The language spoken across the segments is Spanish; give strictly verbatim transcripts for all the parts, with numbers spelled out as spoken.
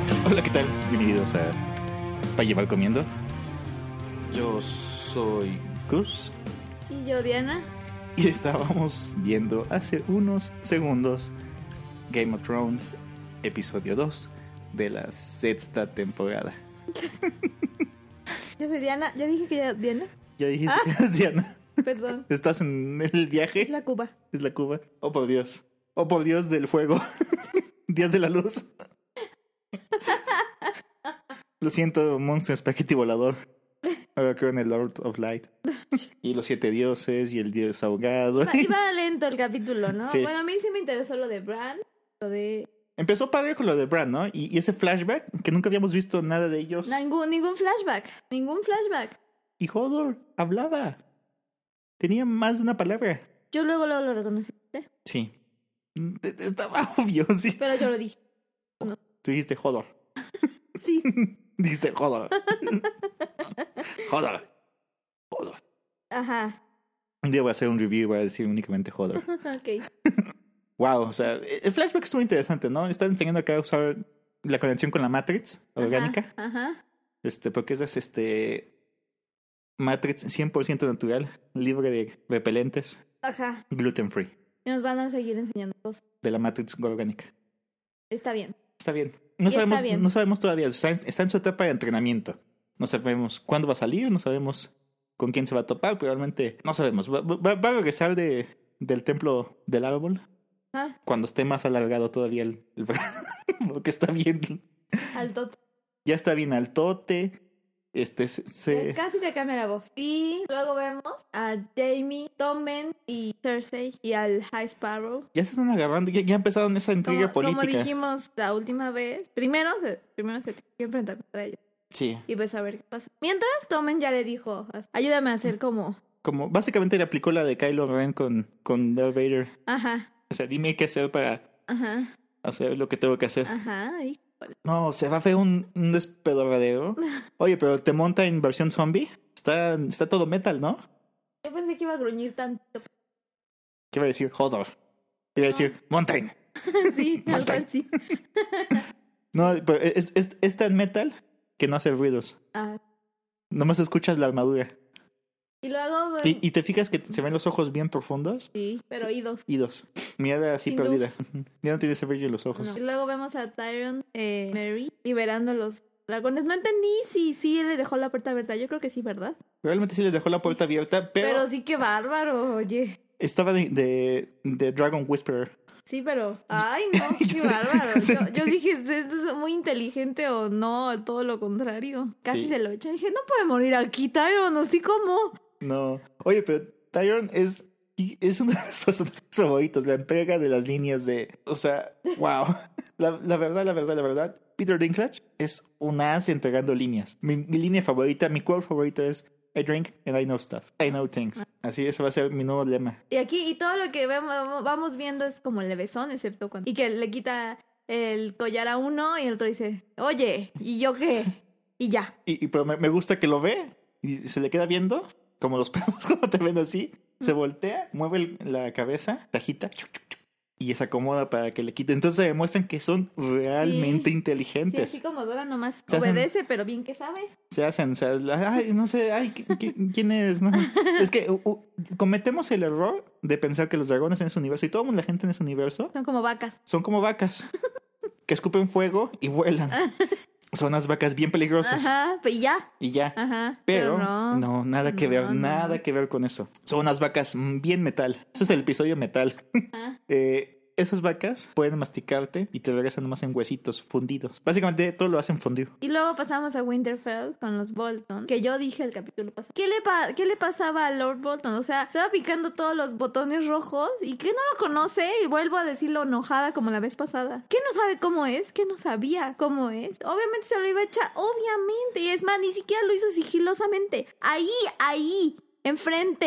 Hola, ¿qué tal? Bienvenidos a Pa' Llevar Comiendo. Yo soy Gus. Y yo, Diana. Y estábamos viendo hace unos segundos Game of Thrones, episodio dos de la sexta temporada. Yo soy Diana. ¿Ya dije que ya Diana? ¿Ya dijiste Ah. que eres Diana? Perdón. ¿Estás en el viaje? Es la Cuba. Es la Cuba. Oh, por Dios. Oh, por Dios del fuego. Dios de la luz. Lo siento, monstruo espagueti volador. Ahora creo en el Lord of Light. Y los siete dioses y el dios ahogado. Iba, iba lento el capítulo, ¿no? Sí. Bueno, a mí sí me interesó lo de Bran, lo de... Empezó padre con lo de Bran, ¿no? Y, y ese flashback, que nunca habíamos visto nada de ellos. Ningún, ningún flashback, ningún flashback. Y Hodor hablaba. Tenía más de una palabra. Yo luego, luego lo reconocí. Sí. Estaba obvio, sí. Pero yo lo dije. Tú dijiste Hodor. Sí. Dijiste Hodor. Hodor. Hodor. Ajá. Un día voy a hacer un review y voy a decir únicamente Hodor. Ok. Wow, o sea, el flashback estuvo interesante, ¿no? Están enseñando acá a usar la conexión con la Matrix orgánica. Ajá. Ajá. Este, porque es este Matrix cien por ciento natural, libre de repelentes, Ajá. gluten free, Y nos van a seguir enseñando cosas. de la Matrix orgánica. Está bien. Está bien. No Y sabemos, está bien. no sabemos todavía, o sea, está en su etapa de entrenamiento. No sabemos cuándo va a salir, no sabemos con quién se va a topar, probablemente no sabemos. Va, va, va a regresar de, del templo del árbol Ajá. cuando esté más alargado todavía el, el porque está bien, Al tot. ya está bien altote. Este se, se... Casi te cambia la voz. Y luego vemos a Jaime, Tommen y Cersei y al High Sparrow. ya se están agarrando, ya, ya empezaron esa intriga Como, como política. dijimos la última vez, primero se, primero se tiene que enfrentar contra ellos Sí, y pues a ver qué pasa. Mientras, Tommen ya le dijo, ayúdame a hacer como... como básicamente le aplicó la de Kylo Ren con, con Darth Vader. Ajá, O sea, dime qué hacer para ajá, hacer lo que tengo que hacer. ajá. Y... No, se va a ver un, un despedorradero. Oye, pero te monta en versión zombie. Está, está todo metal, ¿no? Yo pensé que iba a gruñir tanto. ¿Qué iba a decir? Hodor. Iba a decir, Mountain. Sí, algo Mountain. así. No, pero es, es, es tan metal que no hace ruidos. Ah. Nomás escuchas la armadura. Y luego... Y, y te fijas que se ven los ojos bien profundos. Sí, pero oídos. Y dos. Mirada así Sin perdida. luz. Ya no tiene ese brillo en los ojos. No. Y luego vemos a Tyrion, eh, Merry, liberando a los dragones. No entendí si sí le dejó la puerta abierta. Yo creo que sí, ¿verdad? Realmente sí les dejó la puerta abierta, pero, Pero sí que bárbaro, oye. estaba de, de, de Dragon Whisperer. Sí, pero... Ay, no, qué Yo sé, bárbaro. yo sé. Yo, yo dije, ¿esto es muy inteligente o no? Todo lo contrario. Casi Sí. se lo echan. Dije, no puede morir aquí, Tyrion, así como... No. Oye, pero Tyrion es, es uno de mis personajes favoritos. La entrega de las líneas de... O sea, wow. La, la verdad, la verdad, la verdad. Peter Dinklage es un as entregando líneas. Mi, mi línea favorita, mi quote favorito es I drink and I know stuff. I know things. Así, eso va a ser mi nuevo lema. Y aquí, y todo lo que vemos, vamos viendo es como levesón, excepto cuando... Y que le quita el collar a uno y el otro dice, oye, ¿y yo qué? Y ya. Y, y pero me, me gusta que lo ve y se le queda viendo, como los perros cuando te ven así. Se voltea, mueve el- la cabeza, tajita, chuc, chuc, chuc, y se acomoda para que le quite. Entonces demuestran que son realmente Sí. Sí, inteligentes. así como Dora nomás Se hacen- obedece, pero bien que sabe. Se hacen, o sea, la- ay, no sé, ay, ¿qui- qui- ¿quién es? No. Es que uh, uh, cometemos el error de pensar que los dragones en ese universo y toda la gente en ese universo Son como vacas. son como vacas que escupen fuego y vuelan. Son unas vacas bien peligrosas. Ajá, y ya. Y ya. Ajá. Pero, no. no, nada que No, ver, no. nada que ver con eso. Son unas vacas mm, bien metal. Ese es el episodio metal. Ajá. eh, esas vacas pueden masticarte y te regresan nomás en huesitos fundidos. Básicamente todo lo hacen fundido. Y luego pasamos a Winterfell con los Bolton, que yo dije el capítulo pasado. ¿Qué le, pa- ¿Qué le pasaba a Lord Bolton? O sea, estaba picando todos los botones rojos y que no lo conoce y vuelvo a decirlo enojada como la vez pasada. ¿Qué no sabe cómo es? ¿Qué no sabía cómo es? Obviamente se lo iba a echar, obviamente. Y es más, ni siquiera lo hizo sigilosamente. Ahí, ahí, enfrente.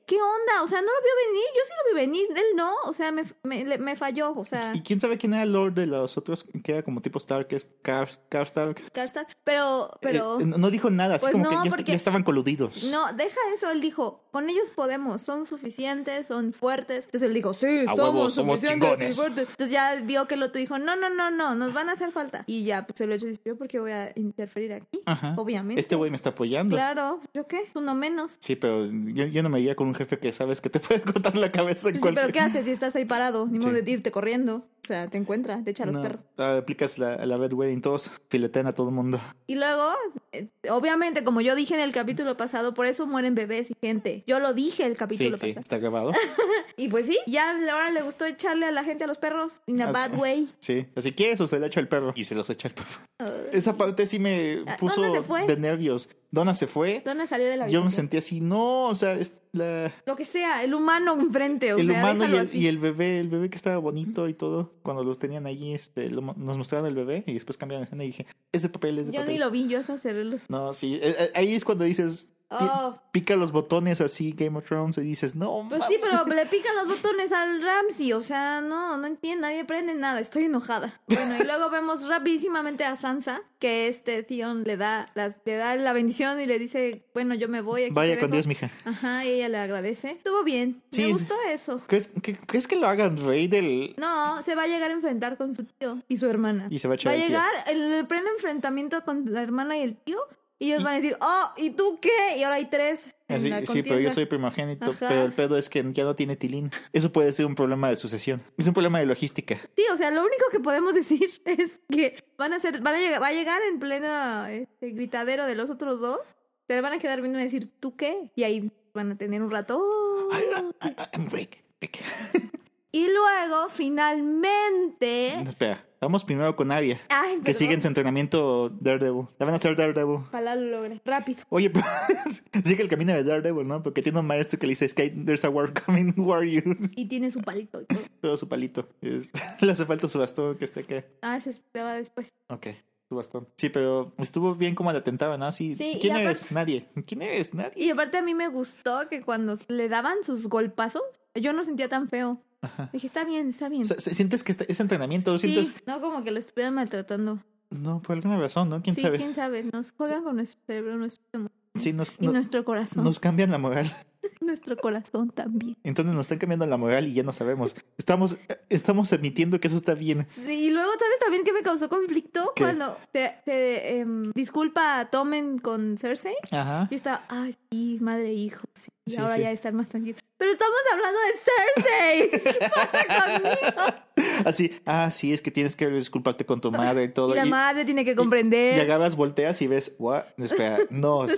¿qué onda? O sea, no lo vio venir, yo sí lo vi venir, él no, o sea, me, me, me falló, o sea... ¿Y quién sabe quién era el Lord de los otros que era como tipo Stark, que es Karstark? Karstark, pero... pero... Eh, no dijo nada, así pues como no, que ya, porque... ya estaban coludidos. No, deja eso, él dijo, con ellos podemos, son suficientes, son fuertes. Entonces él dijo, sí, A somos huevos, somos suficientes chingones. y fuertes. Entonces ya vio que el otro dijo, no, no, no, no, nos van a hacer falta. Y ya, pues el otro dijo, ¿por qué voy a interferir aquí? Ajá. Obviamente. Este güey me está apoyando. Claro, ¿yo qué? Uno menos. Sí, pero yo, yo no me iría con un jefe que sabes que te puede cortar la cabeza en Sí, cualquier... pero ¿qué haces si estás ahí parado? Ni modo Sí. de irte corriendo. O sea, te encuentra, te echa a los No, perros. ah, aplicas la, la Red Wedding, todos filetean a todo el mundo. Y luego, eh, obviamente, como yo dije en el capítulo pasado, por eso mueren bebés y gente. Yo lo dije el capítulo Sí, sí, pasado. está grabado. Y pues sí, ya ahora le gustó echarle a la gente a los perros. In a Ah, bad way. Sí, así que eso se le echa el perro. Y se los echa el perro. Ay. Esa parte sí me Ah, puso ¿Donna se fue? de nervios. Donna se fue. Donna salió de la Yo me habitación. sentí así, no, o sea, es la... Lo que sea, el humano enfrente, o el sea, humano y déjalo el, así. y el bebé, el bebé que estaba bonito y todo, cuando los tenían allí, este, lo mo- nos mostraron el bebé y después cambiaron de escena y dije, es de papel, es de Yo papel. ni lo vi, yo hasta cerré los... No, sí, eh, eh, ahí es cuando dices, pi- Oh, pica los botones así, Game of Thrones, y dices, no, pues mames. sí, pero le pican los botones al Ramsey, o sea, no, no entiendo, nadie prende nada, estoy enojada. Bueno, y luego vemos rapidísimamente a Sansa, que este Theon le da, las, le da la bendición y le dice, bueno, yo me voy. Aquí Vaya te con dejo. Dios, mija. Ajá, y ella le agradece. Estuvo bien, Sí. me gustó eso. ¿Crees que, ¿Crees que lo hagan rey del...? No, se va a llegar a enfrentar con su tío y su hermana. Y se va a echar Va a el tío. llegar el, el pleno enfrentamiento con la hermana y el tío. Y ellos van a decir, oh, ¿y tú qué? Y ahora hay tres en Así, la sí, contienda. pero yo soy primogénito, Ajá. pero el pedo es que ya no tiene tilín. Eso puede ser un problema de sucesión. Es un problema de logística. Sí, o sea, lo único que podemos decir es que van a ser, van a llegar, va a llegar en pleno este, gritadero de los otros dos. Se van a quedar viendo y decir, ¿tú qué? Y ahí van a tener un rato. "Oh". Ay, ay, ay, I'm Rick, Rick. Y luego, finalmente. Espera, vamos primero con Arya, Ay, que perdón. sigue en su entrenamiento Daredevil. La van a hacer Daredevil. Ojalá lo logre. Rápido. Oye, pero sigue el camino de Daredevil, ¿no? Porque tiene un maestro que le dice, Sky, there's a war coming, who are you? Y tiene su palito y todo. Todo su palito. Es- Le hace falta su bastón que está acá. Ah, eso se va después. Ok, su bastón. Sí, pero estuvo bien como la tentaba, ¿no? Así, Sí, y ¿quién aparte- eres? Nadie. ¿Quién eres? Nadie. Y aparte a mí me gustó que cuando le daban sus golpazos, yo no sentía tan feo. Ajá. Dije, está bien, está bien. O sea, ¿sientes que está- es entrenamiento? Sí, ¿Sientes? no como que lo estuvieran maltratando. No, por alguna razón, ¿no? ¿Quién Sí, sabe? quién sabe. Nos juegan con nuestro cerebro, nuestro emociones Sí, nos, y no- nuestro corazón. nos cambian la moral. Nuestro corazón también. Entonces nos están cambiando la moral y ya no sabemos. Estamos, estamos admitiendo que eso está bien. Sí, y luego, ¿sabes también que me causó conflicto? ¿Qué? Cuando te, te, em, disculpa a Tommen con Cersei. Ajá. Yo estaba, ah, sí, madre e hijo. Sí, y Sí, ahora sí. ya estar más tranquilo. Pero estamos hablando de Cersei. ¿Qué pasa conmigo? Así, ah, sí, es que tienes que disculparte con tu madre y todo. Y la y, madre tiene que y comprender. agarras, volteas y ves, what? Espera, no.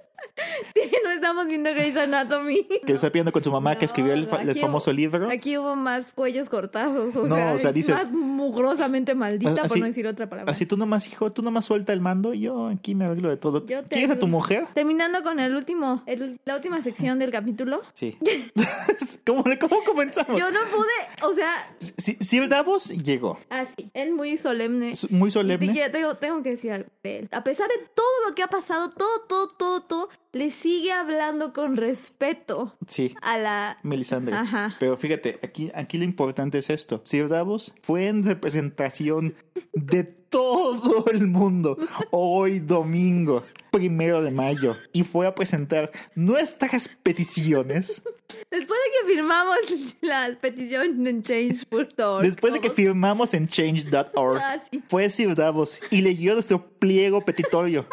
Sí, no estamos viendo Grey's Anatomy. Que está pidiendo con su mamá No, que escribió el, fa- el aquí famoso hubo- libro. Aquí hubo más cuellos cortados. O No, sea, o sea, es dices- más mugrosamente maldita, Así- por no decir otra palabra. Así tú nomás, hijo, tú nomás suelta el mando y yo aquí me arreglo de todo. Yo te ¿Quieres a tu ayudo. mujer? Terminando con el último, el- la última sección del capítulo. Sí. ¿Cómo, ¿Cómo comenzamos? Yo no pude, o sea, Si, si Davos llegó, así, él muy solemne. s- muy Y te solemne. quiero- tengo, tengo que decir algo de él. A pesar de todo lo que ha pasado, todo, todo, todo, todo, le sigue hablando con respeto Sí. a la... Melisandre. Ajá. Pero fíjate, aquí, aquí lo importante es esto. Sir Davos fue en representación de todo el mundo hoy domingo, primero de mayo, y fue a presentar nuestras peticiones Después de que firmamos la petición en change punto org. después de que firmamos en change punto org. Ah, sí. Fue Sir Davos y leyó nuestro pliego petitorio.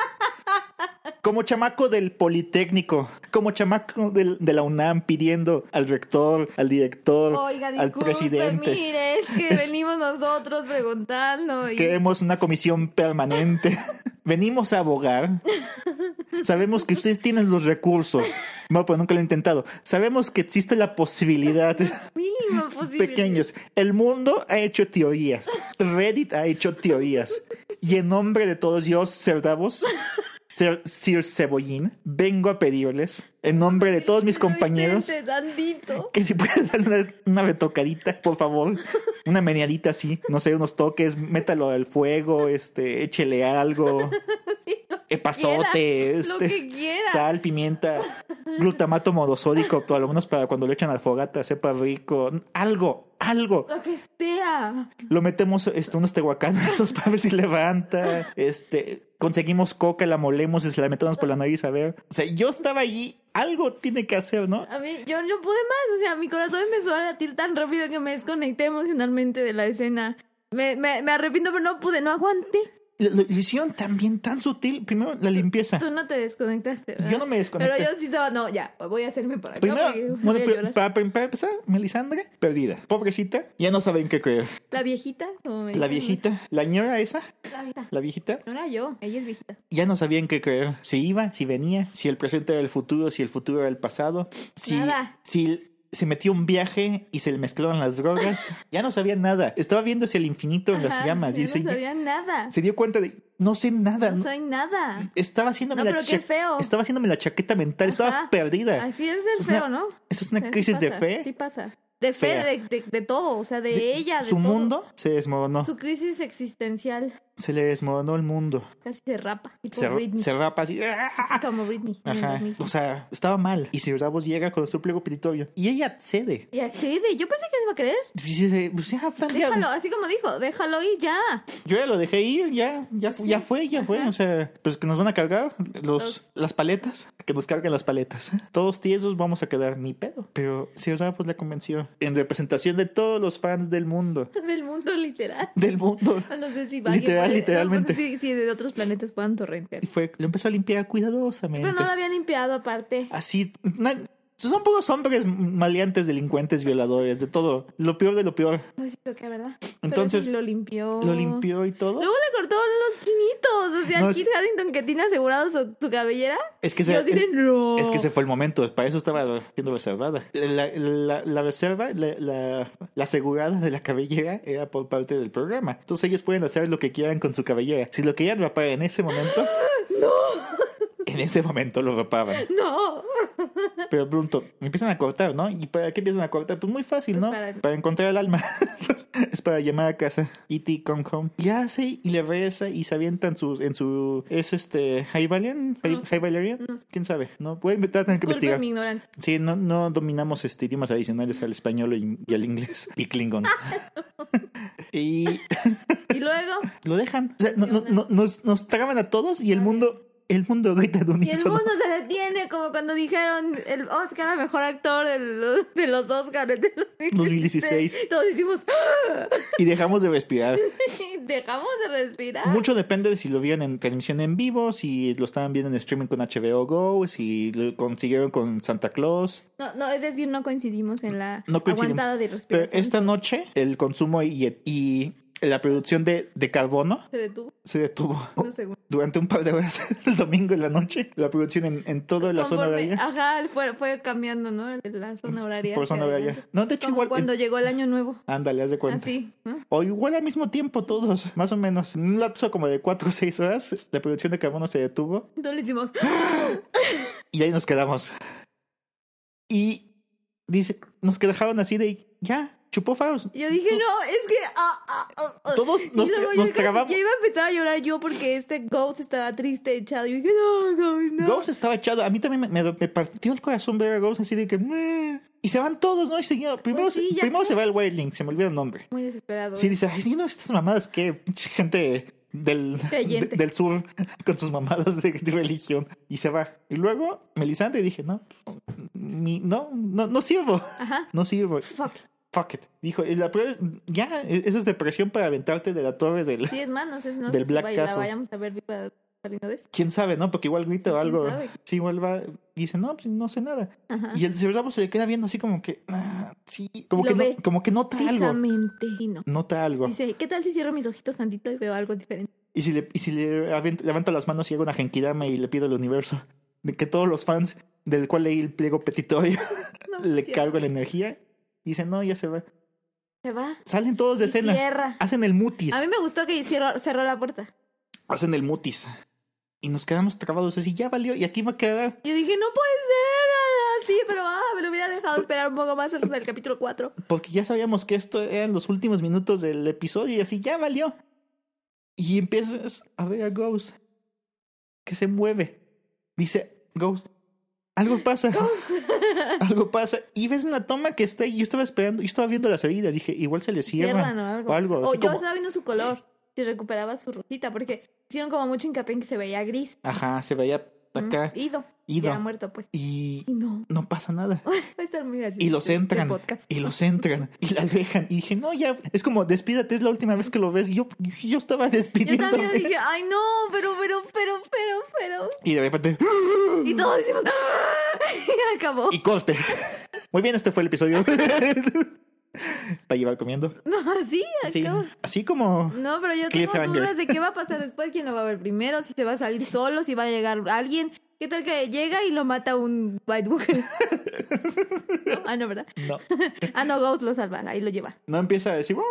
Como chamaco del Politécnico, como chamaco del- de la UNAM pidiendo al rector, al director, Oiga, al disculpe, presidente. mire, es que venimos nosotros preguntando y... Queremos una comisión permanente. Venimos a abogar. Sabemos que ustedes tienen los recursos. No, pero nunca lo he intentado. Sabemos que existe la posibilidad. Mínimo posible. Pequeños. El mundo ha hecho teorías. Reddit ha hecho teorías. Y en nombre de todos yo, Sir Davos, Sir, Sir Cebollín, vengo a pedirles, en nombre de todos mis Pero compañeros, intente tantito. que si pueden darle una, una retocadita, por favor. Una meneadita así. No sé, unos toques. Métalo al fuego, este, échele algo. Sí, lo que Epazote, quiera, este, lo que quiera. sal, pimienta. glutamato monosódico, por lo menos para cuando lo echan al fogata, sepa rico. Algo, algo. Lo que sea. Lo metemos este, unos tehuacanazos para ver si levanta. Este, conseguimos coca, la molemos y se la metemos por la nariz a ver. O sea, yo estaba allí. Algo tiene que hacer, ¿no? A mí, yo no pude más. O sea, mi corazón empezó a latir tan rápido que me desconecté emocionalmente de la escena. Me, me, me arrepiento, pero no pude, no aguanté. Lo, lo hicieron también tan sutil. Primero, la limpieza. Tú no te desconectaste, ¿verdad? Yo no me desconecté. Pero yo sí estaba, no, ya, voy a hacerme por acá. Primero, voy a bueno, para, para empezar, Melisandre, perdida. Pobrecita, ya no saben qué creer. La viejita, como me La dicen. viejita, la ñora esa, La viejita. la viejita, No era yo, ella es viejita. ya no sabían qué creer. Si iba, si venía, si el presente era el futuro, si el futuro era el pasado. Si, Nada. si se metió un viaje y se le mezclaron las drogas. Ya no sabía nada. Estaba viendo hacia el infinito en las Ajá, llamas. yo Dice, no sabía nada. se dio cuenta de, no sé nada. No no- soy nada. Estaba haciéndome No, la pero qué cha- feo. Estaba haciéndome la chaqueta mental. Estaba Ajá. perdida. Así es ser Es una- feo, ¿no? Eso es una O sea, sí crisis de pasa, fe. Sí pasa. De fe, Fea. de, de, de todo. O sea, de Sí, ella, de Su todo. mundo se desmoronó. Su crisis existencial. Se le desmoronó el mundo. Casi se rapa. Tipo Se, Britney. se rapa así. ¡Ah! Como Britney. en el Ajá. dos mil. O sea, estaba mal. Y Sir Davos llega con su pliego petitorio. Y ella cede. Y accede. Yo pensé que no iba a creer. Dice, pues ya, plan, ya. Déjalo, así como dijo, déjalo y ya. Yo ya lo dejé ir, ya, ya, Pues sí. ya fue, ya fue. Ajá. O sea, pues que nos van a cargar los, Los- las paletas. Que nos carguen las paletas. Todos tiesos vamos a quedar ni pedo. Pero Sir Davos la convenció. En representación de todos los fans del mundo. Del mundo literal. Del mundo. No sé si alguien Literal, puede- literalmente. No sé si, si de otros planetas puedan torrentear. Y fue, lo empezó a limpiar cuidadosamente. Pero no lo habían limpiado aparte. Así, na- son puros hombres maleantes, delincuentes, violadores, de todo. Lo peor de lo peor. No es eso que, ¿verdad? Entonces, Pero sí lo limpió. Lo limpió y todo. Luego le cortó los chinitos. O sea, No, el es- Kit Harington que tiene asegurado su, su cabellera. Es que, Yo se, así de, no. es que ese fue el momento. Para eso estaba siendo reservada. La, la, la reserva, la, la, la asegurada de la cabellera era por parte del programa. Entonces ellos pueden hacer lo que quieran con su cabellera. Si lo querían rapar en ese momento... ¡No! En ese momento lo rapaban. ¡No! Pero pronto empiezan a cortar, ¿no? ¿Y para qué empiezan a cortar? Pues muy fácil, ¿no? Pues para- Para encontrar el alma. Es para llamar a casa. E T come home. Y hace y le reza y se avientan sus, en su... ¿Es este... High Valiant? No High, sé. High Valerian? No sé. ¿Quién sabe? No, voy a inventar, tener que Disculpen investigar. mi ignorancia. Sí, no, no dominamos este, idiomas adicionales al español y, y al inglés. Y Klingon. Y Y luego... lo dejan. O sea, no- no- no- nos, nos traban a todos y el mundo... El mundo grita de Y el unísono. mundo se detiene, como cuando dijeron el Oscar a mejor actor de los, de los Oscars de dos mil dieciséis. Todos hicimos... Y dejamos de respirar. Dejamos de respirar. Mucho depende de si lo vieron en transmisión en vivo, si lo estaban viendo en streaming con H B O Go, si lo consiguieron con Santa Claus. No, no, es decir, no coincidimos en la No coincidimos. aguantada de Pero respiración. esta noche el consumo y, y la producción de, de carbono Se detuvo se detuvo unos segundos. durante un par de horas el domingo en la noche. La producción en, en toda la zona Conforme- horaria. Ajá, fue, fue cambiando, ¿no? La zona horaria. Por zona hacia horaria. adelante. No, de hecho Como igual... cuando llegó el año nuevo. Ándale, haz de cuenta. Así, ¿no? O igual al mismo tiempo todos, más o menos. En un lapso como de cuatro o seis horas, la producción de carbono se detuvo. Entonces le hicimos... Y ahí nos quedamos. Y dice, nos dejaron así de, ya, chupó faros. Yo dije, no, es que... ah, ah, ah, ah. Todos Y nos, luego tra- yo nos casi- trabamos. Ya iba a empezar a llorar yo porque este Ghost estaba triste, echado. Y yo dije, no, Ghost, no. Ghost estaba echado. A mí también me, me- me partió el corazón ver a Ghost así de que... "Meh". Y se van todos, ¿no? Y seguido, primero, Pues sí, se, ya primero que- se va el Wailing, se me olvida el nombre. Muy desesperado. Sí, dice, ay, sí, no, estas mamadas que pinche gente del, de- Creyente. del sur con sus mamadas de, de religión. Y se va. Y luego, Melisandre, dije, no, mi, no, no, no sirvo. Ajá. No sirvo. Fuck. Fuck it. Dijo, "Y la prueba es- ya, eso es depresión para aventarte de la torre del... Sí, es más, no sé, no Del sé si Black vaya- la Castle. vayamos a ver viva saliendo de esto. ¿Quién sabe, no? Porque igual grita o ¿Quién algo. sabe? Sí, igual va... Dice, no, pues no sé nada. Ajá. Y el Sir Davos se le queda viendo así como que... ah, sí, como Lo que, no, ve como que nota algo. Fijamente. Y no. Nota algo. Dice, ¿qué tal si cierro mis ojitos tantito y veo algo diferente? Y si le, y si le avent- levanta las manos y hago una genkidama y le pido al universo de que todos los fans del cual leí el pliego petitorio No, le cierra. cargo la energía. Y dice, no, ya se va. Se va. Salen todos de Y escena. cierra. Hacen el mutis. A mí me gustó que cerró, cerró la puerta. Hacen el mutis. Y nos quedamos trabados así, ya valió. Y aquí va a quedar. Yo dije, no puede ser. ah, Sí, pero ah, me lo hubiera dejado esperar un poco más hasta el capítulo cuatro. Porque ya sabíamos que esto eran los últimos minutos del episodio y así, ya valió. Y empiezas a ver a Ghost que se mueve. Dice, Ghost, algo pasa. Algo pasa. Y ves una toma que está ahí. Yo estaba esperando, yo estaba viendo las heridas. Dije, igual se le cierran. o algo. O, algo, o yo como... estaba viendo su color. Si recuperaba su rosita. Porque hicieron como mucho hincapié en que se veía gris. Ajá, se veía acá. Mm, ido. Ido. Ya muerto, pues. Y, y no. no pasa nada. Va a estar muy así. Y los entran. Y los entran. Y la alejan. Y dije, no, ya. Es como, despídate, es la última vez que lo ves. Y yo, yo estaba despidiendo. Yo también dije, ay, no, pero, pero, pero, pero, pero. Y de repente. Y todos decimos, y acabó. Y corte. Muy bien, este fue el episodio. Para llevar comiendo. No, así, acabo. Sí, así como. No, pero yo tengo dudas de qué va a pasar después, quién lo va a ver primero, si se va a salir solo, si va a llegar alguien. ¿Qué tal que llega y lo mata un White Walker? ¿No? Ah, no, ¿verdad? No. Ah, no, Ghost lo salva, ahí lo lleva. No empieza a decir.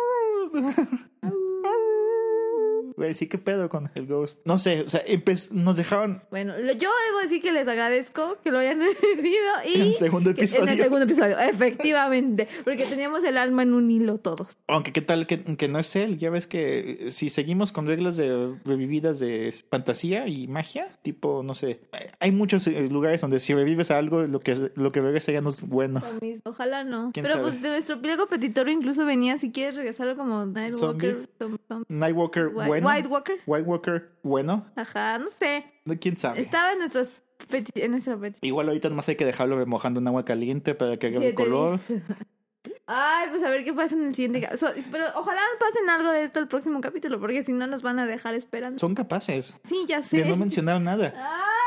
Güey, sí, ¿qué pedo con el Ghost? No sé, o sea, empe- nos dejaron... Bueno, yo debo decir que les agradezco que lo hayan vivido y... En el segundo episodio. En el segundo episodio, efectivamente. Porque teníamos el alma en un hilo todos. Aunque qué tal que, que no es él. Ya ves que si seguimos con reglas de revividas de fantasía y magia, tipo, no sé, hay muchos lugares donde si revives a algo, lo que, lo que regresa ya no es bueno. Ojalá no. Pero sabe? pues de nuestro pliego petitorio incluso venía, si quieres regresarlo como Nightwalker. Tom, tom. Nightwalker White, bueno. White Walker. White Walker bueno. Ajá, no sé. ¿Quién sabe? Estaba en, nuestros peti- en nuestra petición. Igual ahorita nomás hay que dejarlo remojando en agua caliente para que agarre Siete color. días. Ay, pues a ver qué pasa en el siguiente caso. Pero ojalá pasen algo de esto el próximo capítulo, porque si no nos van a dejar esperando. Son capaces. Sí, ya sé. De no mencionar nada.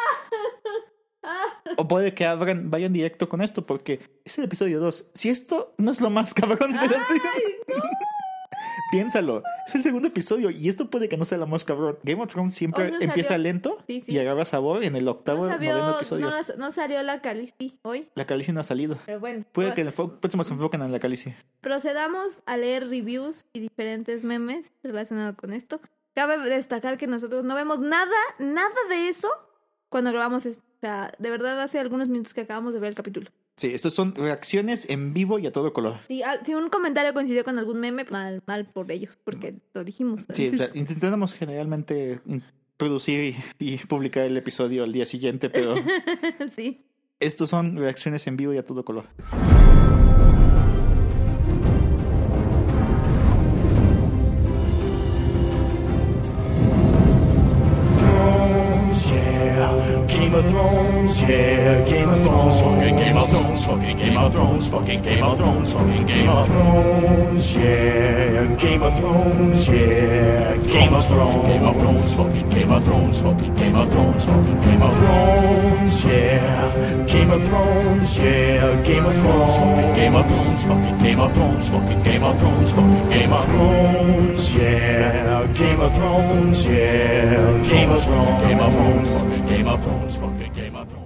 O puede que abran, vayan directo con esto, porque es el episodio dos. Si esto no es lo más cabrón de la serie, no. piénsalo. Es el segundo episodio y esto puede que no sea lo más cabrón. Game of Thrones siempre Hoy no empieza salió. lento Sí, sí. y agarra sabor en el octavo, No, sabió, noveno episodio. no, no salió la Khaleesi hoy, La Khaleesi no ha salido. pero bueno. Puede pues, que en el fo- próximo se enfoquen en la Khaleesi. procedamos a leer reviews y diferentes memes relacionados con esto. Cabe destacar que nosotros no vemos nada, nada de eso cuando grabamos esto. O sea, de verdad hace algunos minutos que acabamos de ver el capítulo. Sí, estos son reacciones en vivo y a todo color. Si, al- si un comentario coincidió con algún meme, mal, mal por ellos, porque lo dijimos. Sí, o sea, intentamos generalmente mm, producir y, y publicar el episodio al día siguiente, pero Sí. estos son reacciones en vivo y a todo color. Game of Thrones, yeah, Game of Thrones, fucking Game of Thrones, fucking Game of Thrones, fucking Game of Thrones, fucking Game of Thrones, yeah, Game of Thrones, yeah, Game of Thrones, Game of Thrones, fucking Game of Thrones, fucking Game of Thrones, fucking Game of Thrones, yeah, Game of Thrones, yeah, Game of Thrones, fucking Game of Thrones, fucking Game of Thrones, fucking Game of Thrones, fucking Game of Thrones, yeah, Game of Thrones, yeah, Game of Thrones, Game of Thrones, Game of Thrones, fucking Game of Thrones.